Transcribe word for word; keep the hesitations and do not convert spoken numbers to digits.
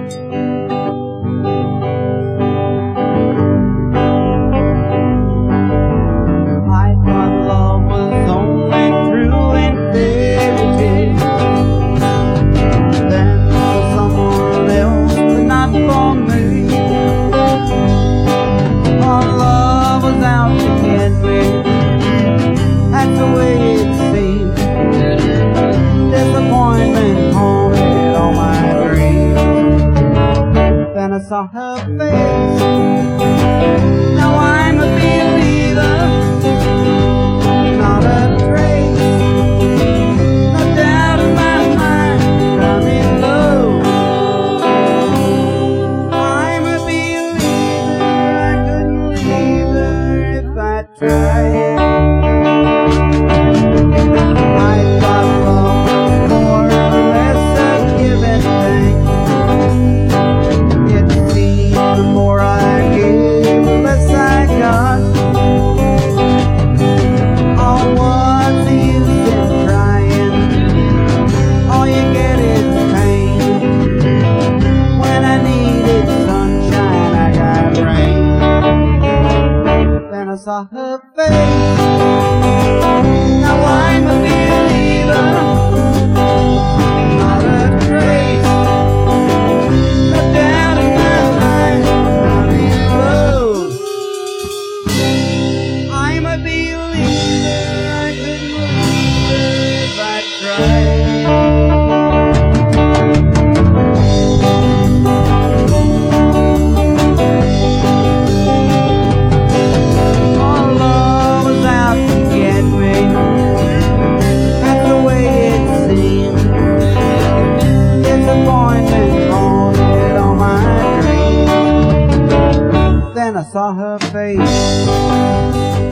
I saw her face. Now I'm a believer, not a trace, no doubt in my mind, I'm in love. I'm a believer, I couldn't leave her if I tried. I thought love was more or less a give and take. The more I gave, the less I got. Oh, what's the use in trying? All you get is pain. When I needed sunshine, I got rain. Then I saw her face. Now I'm a believer, not a trace, no doubt in my mind. I'm a believer, I couldn't leave her if I tried. All love was out to get me, that's the way it seemed. Disappointment haunted all my dreams. Then I saw her face.